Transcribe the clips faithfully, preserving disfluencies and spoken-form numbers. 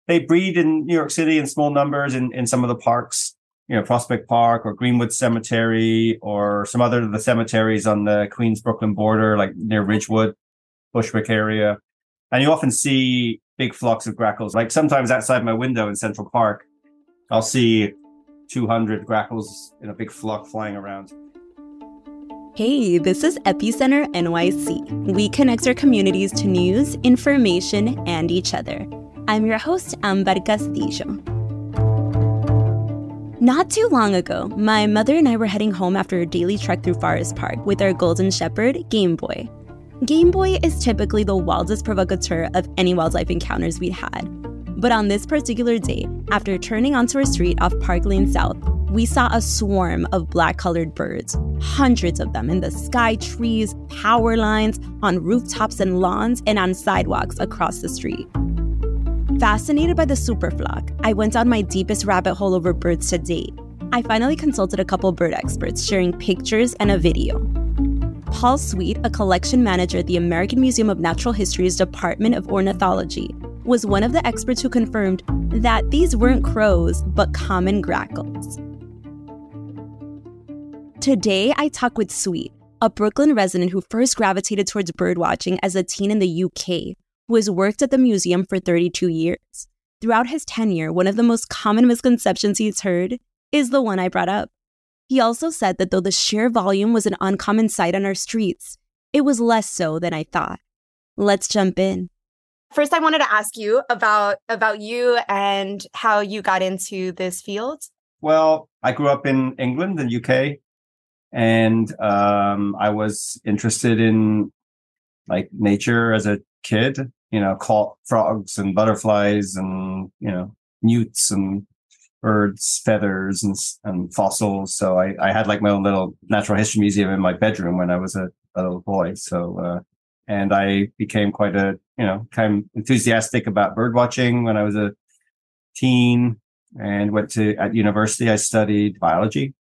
they breed in New York City in small numbers in, in some of the parks, you know, Prospect Park or Greenwood Cemetery or some other of the cemeteries on the Queens Brooklyn border, like near Ridgewood, Bushwick area. And you often see big flocks of grackles. Like sometimes outside my window in Central Park, I'll see two hundred grackles in a big flock flying around. Hey, this is Epicenter N Y C. We connect our communities to news, information, and each other. I'm your host, Amber Castillo. Not too long ago, my mother and I were heading home after a daily trek through Forest Park with our golden shepherd, Game Boy. Game Boy is typically the wildest provocateur of any wildlife encounters we'd had. But on this particular day, after turning onto our street off Park Lane South, we saw a swarm of black-colored birds, hundreds of them in the sky trees, power lines, on rooftops and lawns, and on sidewalks across the street. Fascinated by the superflock, I went down my deepest rabbit hole over birds to date. I finally consulted a couple bird experts sharing pictures and a video. Paul Sweet, a collection manager at the American Museum of Natural History's Department of Ornithology, was one of the experts who confirmed that these weren't crows, but common grackles. Today, I talk with Sweet, a Brooklyn resident who first gravitated towards birdwatching as a teen in the U K, who has worked at the museum for thirty-two years. Throughout his tenure, one of the most common misconceptions he's heard is the one I brought up. He also said that though the sheer volume was an uncommon sight on our streets, it was less so than I thought. Let's jump in. First, I wanted to ask you about, about you and how you got into this field. Well, I grew up in England and U K, and um, I was interested in like nature as a kid. You know, caught frogs and butterflies and, you know, newts and birds, feathers and, and fossils. So I, I had like my own little natural history museum in my bedroom when I was a, a little boy. So, uh, and I became quite a, you know, kind of enthusiastic about bird watching when I was a teen and went to, at university, I studied biology.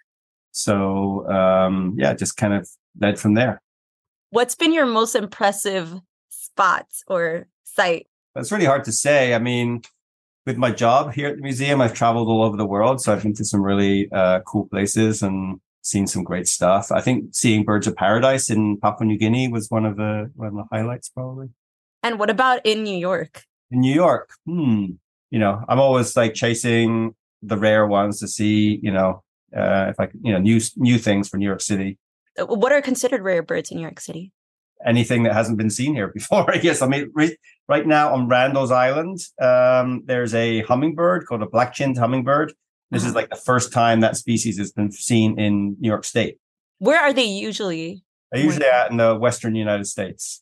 So, um, yeah, just kind of led from there. What's been your most impressive spot or site? It's really hard to say. I mean, with my job here at the museum, I've traveled all over the world. So I've been to some really uh, cool places and seen some great stuff. I think seeing birds of paradise in Papua New Guinea was one of the one of the highlights, probably. And what about in New York? In New York, hmm. You know, I'm always like chasing the rare ones to see, you know, uh, if I could, you know, new new things for New York City. What are considered rare birds in New York City? Anything that hasn't been seen here before, I guess. I mean, re- right now on Randall's Island, um, there's a hummingbird called a black-chinned hummingbird. This uh-huh. is like the first time that species has been seen in New York State. Where are they usually? They're usually out in the Western United States.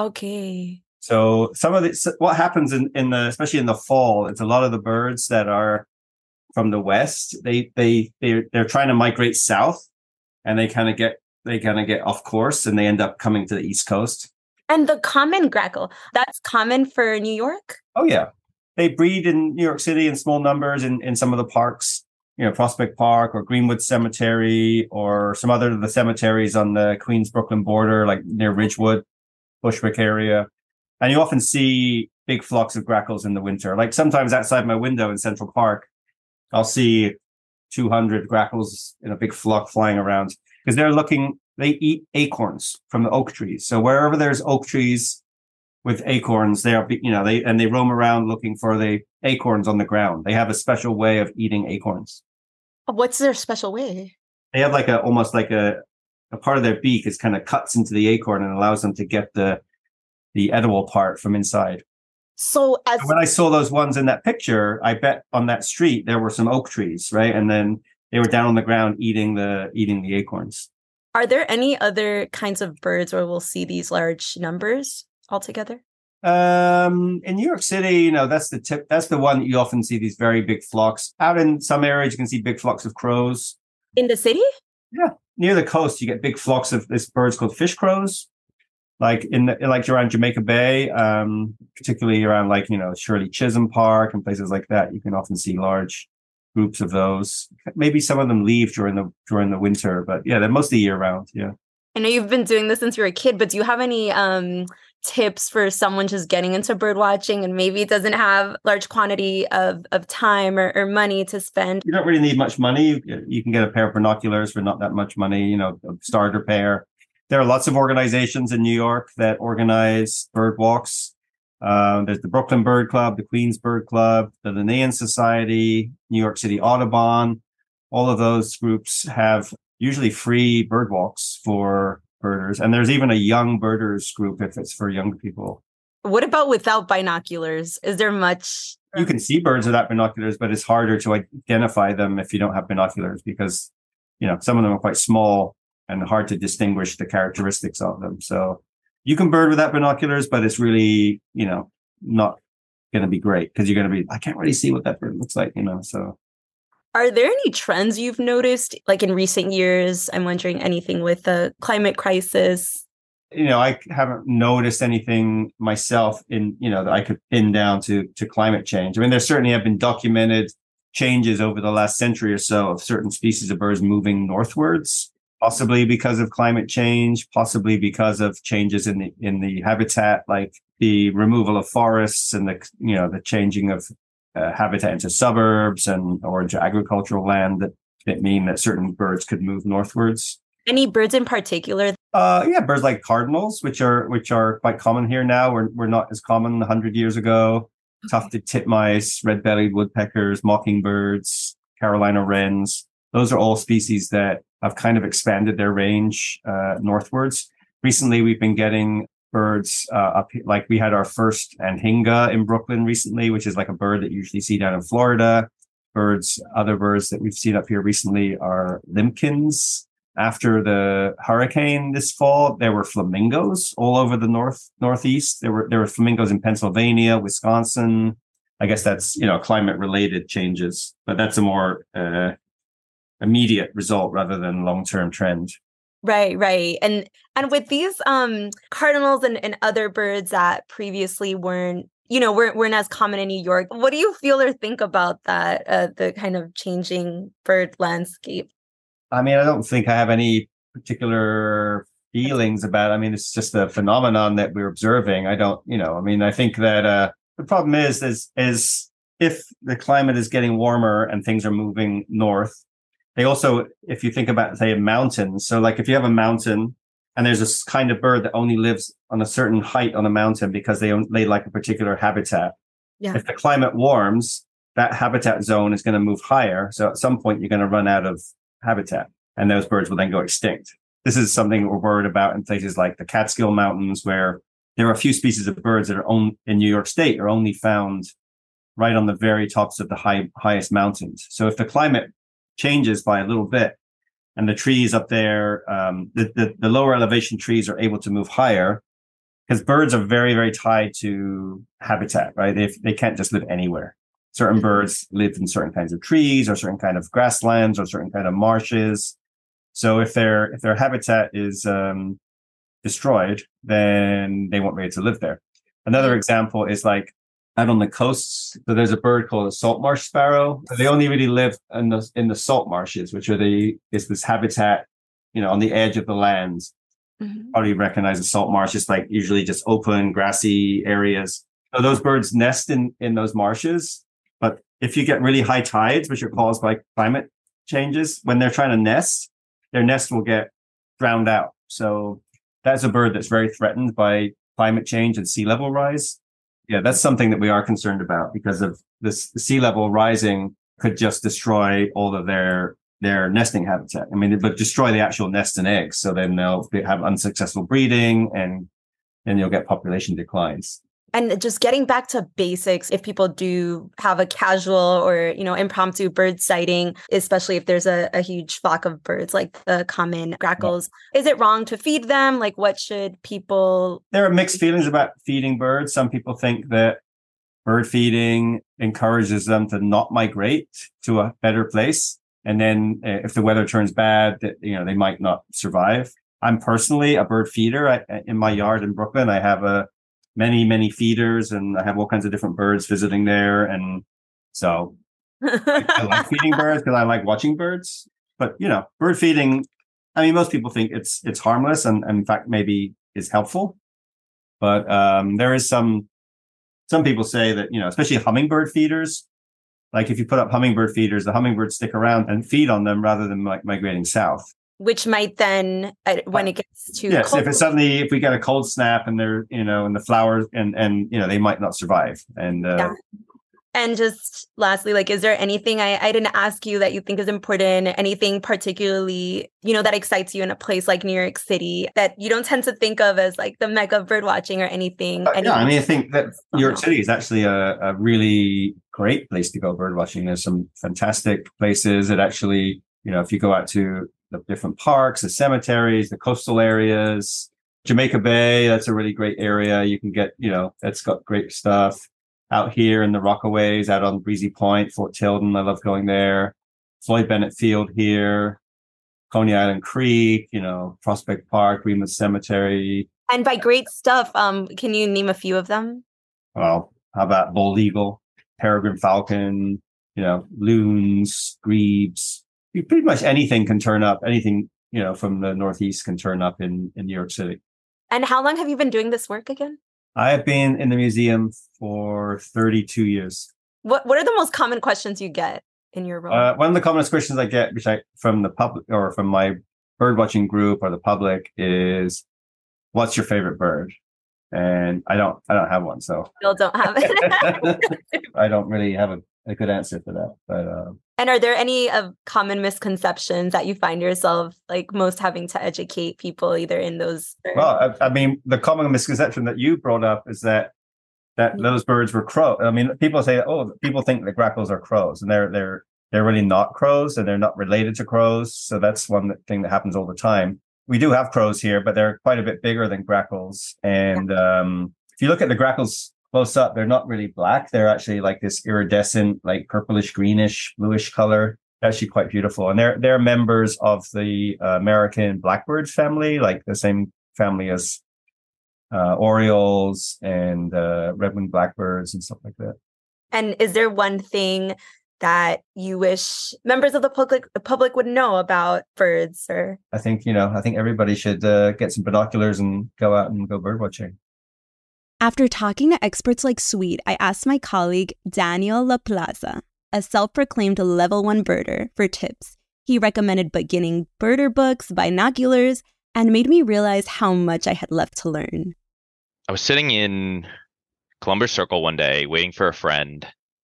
Okay. So some of the, what happens in, in the, especially in the fall, it's a lot of the birds that are from the West, they, they, they're, they're trying to migrate south and they kind of get, they kind of get off course and they end up coming to the East Coast. And the common grackle, that's common for New York? Oh, yeah. They breed in New York City in small numbers in, in some of the parks, you know, Prospect Park or Greenwood Cemetery or some other of the cemeteries on the Queens Brooklyn border, like near Ridgewood, Bushwick area. And you often see big flocks of grackles in the winter. Like sometimes outside my window in Central Park, I'll see two hundred grackles in a big flock flying around. Because they're looking, they eat acorns from the oak trees. So wherever there's oak trees with acorns, they are, you know, they, and they roam around looking for the acorns on the ground. They have a special way of eating acorns. What's their special way? They have like a, almost like a, a part of their beak is kind of cuts into the acorn and allows them to get the, the edible part from inside. So as and when I saw those ones in that picture, I bet on that street, there were some oak trees, right? And then they were down on the ground eating the eating the acorns. Are there any other kinds of birds where we'll see these large numbers altogether? Um, in New York City, you know, that's the tip. That's the one that you often see these very big flocks. Out in some areas, you can see big flocks of crows. In the city? Yeah, near the coast, you get big flocks of this birds called fish crows. Like in the, like around Jamaica Bay, um, particularly around like you know Shirley Chisholm Park and places like that, you can often see large groups of those. Maybe some of them leave during the during the winter, but yeah, they're mostly year round. Yeah. I know you've been doing this since you were a kid, but do you have any um, tips for someone just getting into bird watching and maybe doesn't have large quantity of, of time or, or money to spend? You don't really need much money. You, you can get a pair of binoculars for not that much money, you know, a starter pair. There are lots of organizations in New York that organize bird walks. Uh, there's the Brooklyn Bird Club, the Queens Bird Club, the Linnean Society, New York City Audubon. All of those groups have usually free bird walks for birders. And there's even a young birders group if it's for younger people. What about without binoculars? Is there much? You can see birds without binoculars, but it's harder to identify them if you don't have binoculars because, you know, some of them are quite small and hard to distinguish the characteristics of them. So you can bird without binoculars, but it's really, you know, not going to be great because you're going to be, I can't really see what that bird looks like, you know, so. Are there any trends you've noticed, like in recent years? I'm wondering anything with the climate crisis. You know, I haven't noticed anything myself in, you know, that I could pin down to, to climate change. I mean, there certainly have been documented changes over the last century or so of certain species of birds moving northwards. Possibly because of climate change, possibly because of changes in the in the habitat, like the removal of forests and the you know the changing of uh, habitat into suburbs and or into agricultural land that, that mean that certain birds could move northwards. Any birds in particular? Uh, yeah, birds like cardinals, which are which are quite common here now. We're we're not as common a hundred years ago. Okay. Tufted titmice, red-bellied woodpeckers, mockingbirds, Carolina wrens. Those are all species that have kind of expanded their range uh, northwards. Recently, we've been getting birds uh, up, like we had our first anhinga in Brooklyn recently, which is like a bird that you usually see down in Florida. Birds, other birds that we've seen up here recently are limpkins. After the hurricane this fall, there were flamingos all over the north northeast. There were there were flamingos in Pennsylvania, Wisconsin. I guess that's, you know, climate related changes, but that's a more uh, immediate result rather than long-term trend. Right, right. And and with these um cardinals and, and other birds that previously weren't, you know, weren't, weren't as common in New York, what do you feel or think about that, uh, the kind of changing bird landscape? I mean, I don't think I have any particular feelings about it. I mean, it's just a phenomenon that we're observing. I don't, you know, I mean, I think that uh, the problem is, is, is if the climate is getting warmer and things are moving north, they also, if you think about, say, mountains, so like if you have a mountain and there's this kind of bird that only lives on a certain height on a mountain because they, they like a particular habitat. Yeah. If the climate warms, that habitat zone is going to move higher. So at some point, you're going to run out of habitat and those birds will then go extinct. This is something we're worried about in places like the Catskill Mountains, where there are a few species of birds that are only in New York State are only found right on the very tops of the high, highest mountains. So if the climate changes by a little bit and the trees up there, um, the, the, the lower elevation trees are able to move higher because birds are very, very tied to habitat, right? They, they can't just live anywhere. Certain birds live in certain kinds of trees or certain kind of grasslands or certain kind of marshes. So if their, if their habitat is, um, destroyed, then they won't be able to live there. Another example is like out on the coasts. So there's a bird called a salt marsh sparrow. They only really live in the, in the salt marshes, which are the, is this habitat, you know, on the edge of the land. Mm-hmm. Probably recognize a salt marsh. It's like usually just open, grassy areas. So those birds nest in, in those marshes. But if you get really high tides, which are caused by climate changes, when they're trying to nest, their nest will get drowned out. So that's a bird that's very threatened by climate change and sea level rise. Yeah, that's something that we are concerned about because of this sea level rising could just destroy all of their their nesting habitat. I mean, but destroy the actual nest and eggs. So then they'll have unsuccessful breeding and then you'll get population declines. And just getting back to basics, if people do have a casual or, you know, impromptu bird sighting, especially if there's a, a huge flock of birds like the common grackles, yeah. Is it wrong to feed them? Like, what should people... There are mixed feelings about feeding birds. Some people think that bird feeding encourages them to not migrate to a better place. And then uh, if the weather turns bad, that, you know, they might not survive. I'm personally a bird feeder. I, in my yard in Brooklyn, I have a many, many feeders and I have all kinds of different birds visiting there. And so I, I like feeding birds because I like watching birds. But, you know, bird feeding, I mean, most people think it's it's harmless and, and in fact, maybe is helpful. But um, there is some, some people say that, you know, especially hummingbird feeders, like if you put up hummingbird feeders, the hummingbirds stick around and feed on them rather than like migrating south. Which might then, uh, when it gets too yes, cold. if it's suddenly, if we get a cold snap and they're, you know, and the flowers and, and, you know, they might not survive. And, uh, yeah. And just lastly, like, is there anything I, I didn't ask you that you think is important? Anything particularly, you know, that excites you in a place like New York City that you don't tend to think of as like the mecca of bird watching or anything? Uh, anything? Yeah, I mean, I think that New York City is actually a, a really great place to go bird watching. There's some fantastic places that actually, you know, if you go out to the different parks, the cemeteries, the coastal areas, Jamaica Bay, that's a really great area. You can get, you know, that's got great stuff. Out here in the Rockaways, out on Breezy Point, Fort Tilden, I love going there. Floyd Bennett Field here, Coney Island Creek, you know, Prospect Park, Greenwood Cemetery. And by great stuff, um, can you name a few of them? Well, how about Bald Eagle, Peregrine Falcon, you know, loons, grebes. Pretty much anything can turn up. Anything, you know, from the Northeast can turn up in, in New York City. And how long have you been doing this work again? I have been in the museum for thirty-two years. What What are the most common questions you get in your role? Uh, one of the commonest questions I get, which I from the public or from my bird watching group or the public, is, "What's your favorite bird?" And I don't, I don't have one, so Still don't have it. I don't really have a, a good answer for that. But uh, and are there any of common misconceptions that you find yourself like most having to educate people either in those? Or... Well, I, I mean, the common misconception that you brought up is that that mm-hmm. those birds were crows. I mean, people say, oh, people think that grackles are crows, and they're they're they're really not crows, and they're not related to crows. So that's one thing that happens all the time. We do have crows here, but they're quite a bit bigger than grackles. And um, if you look at the grackles close up, they're not really black. They're actually like this iridescent, like purplish, greenish, bluish color. Actually quite beautiful. And they're they're members of the uh, American blackbird family, like the same family as uh, orioles and uh, red-winged blackbirds and stuff like that. And is there one thing that you wish members of the public the public would know about birds? Or I think, you know, I think everybody should uh, get some binoculars and go out and go bird watching. After talking to experts like Sweet, I asked my colleague Daniel LaPlaza, a self-proclaimed level one birder, for tips. He recommended beginning birder books, binoculars, and made me realize how much I had left to learn. I was sitting in Columbus Circle one day waiting for a friend,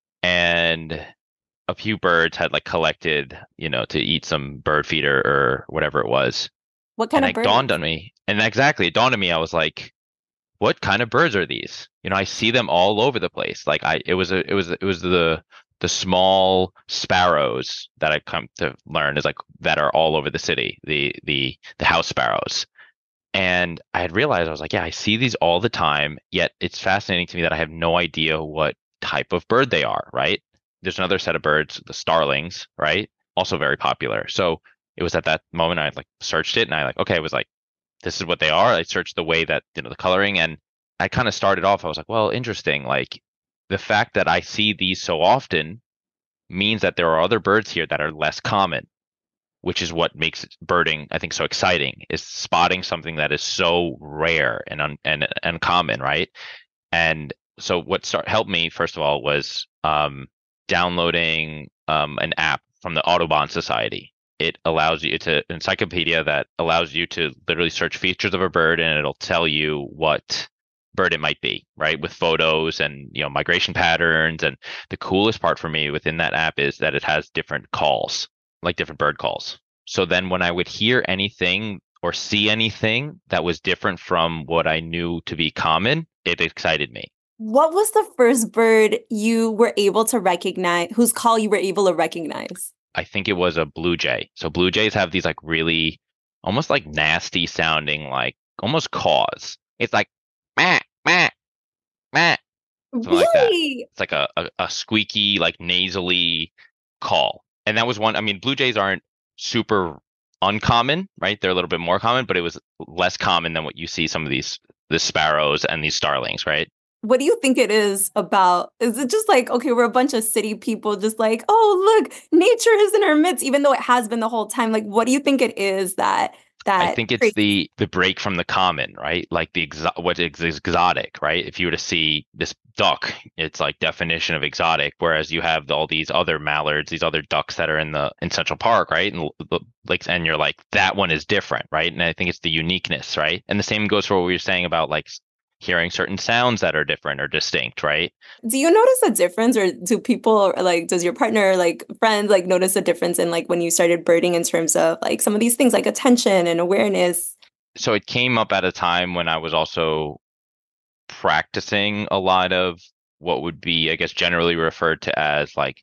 and a few birds had like collected, you know, to eat some bird feeder or whatever it was. What kind and of birds? And it dawned on me, and exactly, it dawned on me, I was like, what kind of birds are these? You know, I see them all over the place. Like I, it was a, it was, it was the, the small sparrows that I come to learn is like that are all over the city. The, the, the house sparrows. And I had realized, I was like, yeah, I see these all the time. Yet it's fascinating to me that I have no idea what type of bird they are. Right. There's another set of birds, the starlings, right? Also very popular. So it was at that moment I like searched it and I like, okay, it was like, this is what they are. I searched the way that, you know, the coloring, and I kind of started off, I was like, well, interesting. Like the fact that I see these so often means that there are other birds here that are less common, which is what makes birding, I think, so exciting, is spotting something that is so rare and un- and uncommon, right? And so what start, helped me, first of all, was um, downloading um, an app from the Audubon Society. It allows you, it's an encyclopedia that allows you to literally search features of a bird, and it'll tell you what bird it might be, right? With photos and, you know, migration patterns. And the coolest part for me within that app is that it has different calls, like different bird calls. So then when I would hear anything or see anything that was different from what I knew to be common, it excited me. What was the first bird you were able to recognize, whose call you were able to recognize? I think it was a blue jay. So blue jays have these like really almost like nasty sounding, like almost caws. It's like, meh, meh, meh. Something really? Like that. It's like a, a, a squeaky, like nasally call. And that was one, I mean, blue jays aren't super uncommon, right? They're a little bit more common, but it was less common than what you see some of these, the sparrows and these starlings, right? What do you think it is about? Is it just like, okay, we're a bunch of city people just like, oh, look, nature is in our midst, even though it has been the whole time? Like, what do you think it is that that I think it's crazy. the the break from the common, right? Like the exo- what is exotic, right? If you were to see this duck, it's like definition of exotic, whereas you have all these other mallards, these other ducks that are in the in Central Park, right? And the lakes, and you're like, that one is different, right? And I think it's the uniqueness, right? And the same goes for what we were saying about like hearing certain sounds that are different or distinct, right? Do you notice a difference, or do people like, does your partner, like friends, like notice a difference in like when you started birding in terms of like some of these things like attention and awareness? So it came up at a time when I was also practicing a lot of what would be, I guess, generally referred to as like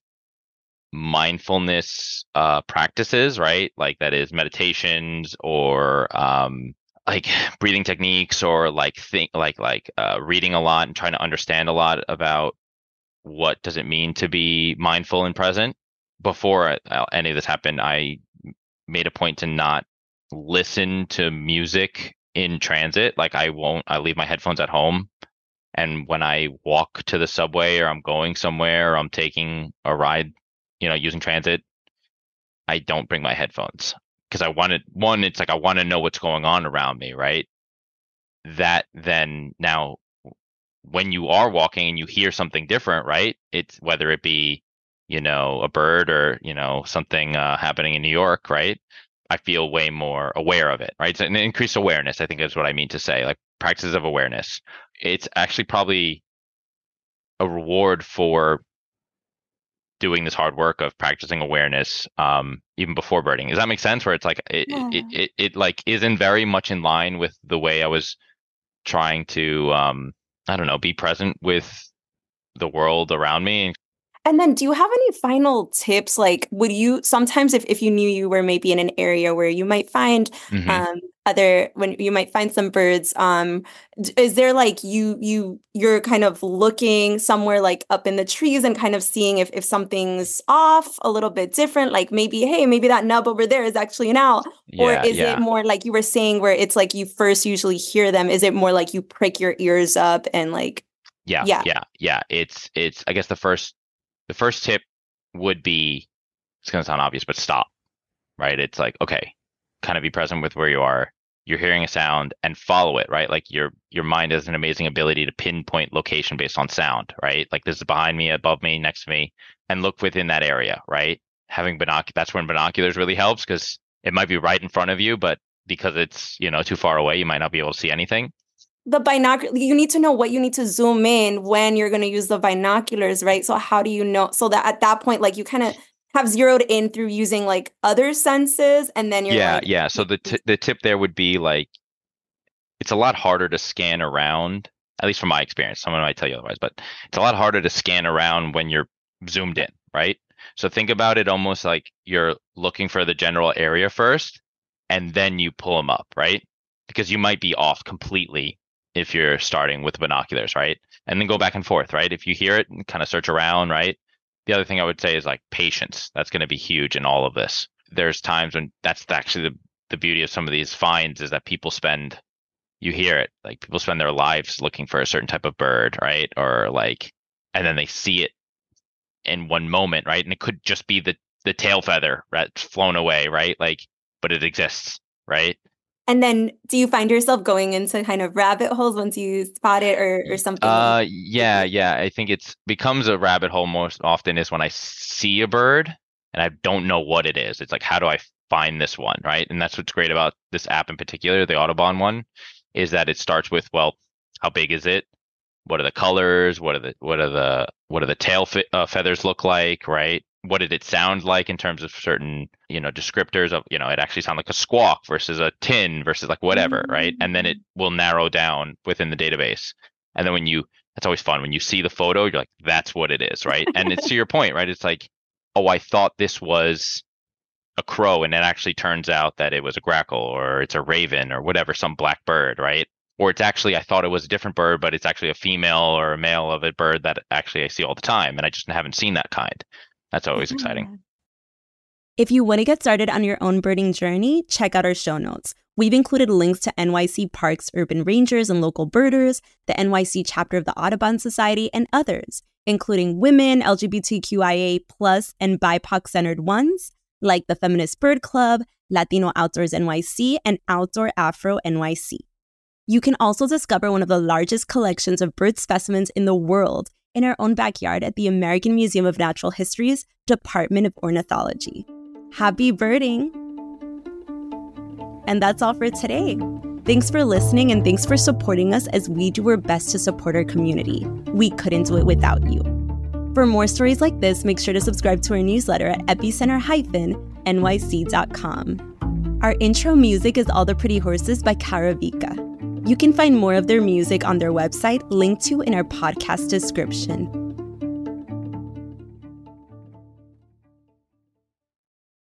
mindfulness uh, practices, right? Like that is meditations or um, like breathing techniques, or like think like like uh, reading a lot and trying to understand a lot about what does it mean to be mindful and present. Before uh, any of this happened, I made a point to not listen to music in transit. Like I won't, I leave my headphones at home. And when I walk to the subway, or I'm going somewhere, or I'm taking a ride, you know, using transit, I don't bring my headphones, because I wanted, one, it's like I want to know what's going on around me, right? That then now when you are walking and you hear something different, right? It's whether it be, you know, a bird or, you know, something uh, happening in New York, right? I feel way more aware of it, right? It's an increased awareness, I think is what I mean to say, like practices of awareness. It's actually probably a reward for doing this hard work of practicing awareness um, even before birding. Does that make sense? Where it's like, it, Yeah. it, it, it like isn't very much in line with the way I was trying to, um, I don't know, be present with the world around me. And then do you have any final tips? Like, would you sometimes, if, if you knew you were maybe in an area where you might find Mm-hmm. um, other, when you might find some birds, um, is there like you, you, you're kind of looking somewhere like up in the trees and kind of seeing if, if something's off a little bit different, like maybe, hey, maybe that nub over there is actually an owl? Or Yeah, is yeah. it more like you were saying where it's like you first usually hear them? Is it more like you prick your ears up and like, Yeah, yeah. yeah, yeah. It's, it's, I guess the first, the first tip would be, it's going to sound obvious, but stop, right? It's like, okay, kind of be present with where you are. You're hearing a sound and follow it, right? Like your, your mind has an amazing ability to pinpoint location based on sound, right? Like this is behind me, above me, next to me, and look within that area, right? Having binoc, that's when binoculars really helps, because it might be right in front of you, but because it's, you know, too far away, you might not be able to see anything. The binocular, you need to know what you need to zoom in when you're going to use the binoculars, right? So how do you know? So that at that point, like you kind of have zeroed in through using like other senses, and then you're Yeah, like, yeah. So the t- the tip there would be like, it's a lot harder to scan around, at least from my experience. Someone might tell you otherwise, but it's a lot harder to scan around when you're zoomed in, right? So think about it almost like you're looking for the general area first, and then you pull them up, right? Because you might be off completely if you're starting with binoculars, right? And then go back and forth, right? If you hear it, kind of search around, right? The other thing I would say is like patience. That's going to be huge in all of this. There's times when that's actually the, the beauty of some of these finds, is that people spend, you hear it, like people spend their lives looking for a certain type of bird, right? Or like, and then they see it in one moment, right? And it could just be the, the tail feather that's flown away, right? Like, but it exists, right? and then do you find yourself going into kind of rabbit holes once you spot it, or, or something? Uh, yeah, yeah. I think it's becomes a rabbit hole most often is when I see a bird and I don't know what it is. It's like, how do I find this one, right? And that's what's great about this app in particular, the Audubon one, is that it starts with, well, how big is it? What are the colors? What are the what are the what are the tail fe- uh, feathers look like, right? What did it sound like in terms of certain, you know, descriptors of, you know, it actually sounded like a squawk versus a tin versus like whatever, mm-hmm. right? And then it will narrow down within the database. And then when you, that's always fun. When you see the photo, you're like, that's what it is, right? And it's to your point, right? It's like, oh, I thought this was a crow, and it actually turns out that it was a grackle, or it's a raven, or whatever, some black bird, right? Or it's actually, I thought it was a different bird, but it's actually a female or a male of a bird that actually I see all the time, and I just haven't seen that kind. That's always yeah. exciting. If you want to get started on your own birding journey, check out our show notes. We've included links to N Y C Parks urban rangers and local birders, the N Y C chapter of the Audubon Society, and others, including women, L G B T Q I A plus, and B I P O C-centered ones, like the Feminist Bird Club, Latino Outdoors N Y C, and Outdoor Afro N Y C. You can also discover one of the largest collections of bird specimens in the world in our own backyard at the American Museum of Natural History's Department of Ornithology. Happy birding! And that's all for today. Thanks for listening and thanks for supporting us as we do our best to support our community. We couldn't do it without you. For more stories like this, make sure to subscribe to our newsletter at epicenter dash N Y C dot com. Our intro music is All the Pretty Horses by Karavika. You can find more of their music on their website, linked to in our podcast description.